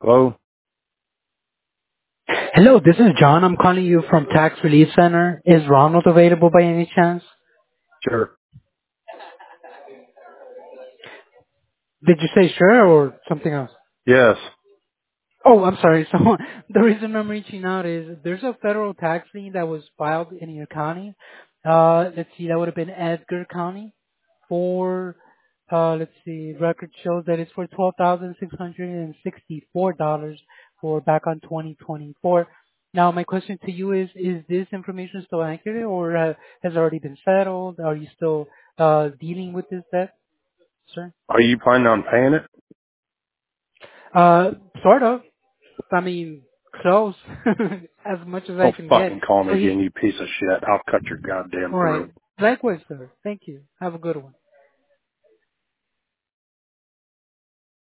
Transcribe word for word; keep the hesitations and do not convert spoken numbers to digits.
Hello? Hello, this is John. I'm calling you from Tax Relief Center. Is Ronald available by any chance? Sure. Did you say sure or something else? Yes. Oh, I'm sorry. So the reason I'm reaching out is there's a federal tax lien that was filed in your county. Uh, let's see, that would have been Edgar County for, uh, let's see, record shows that it's for twelve thousand six hundred sixty-four dollars for back on twenty twenty-four. Now, my question to you is, is this information still accurate or uh, has it already been settled? Are you still uh, dealing with this debt, sir? Are you planning on paying it? Uh, sort of. I mean, close as much as I Don't can get. fucking call me So he, again, you piece of shit. I'll cut your goddamn all right. throat. Likewise, sir. Thank you. Have a good one.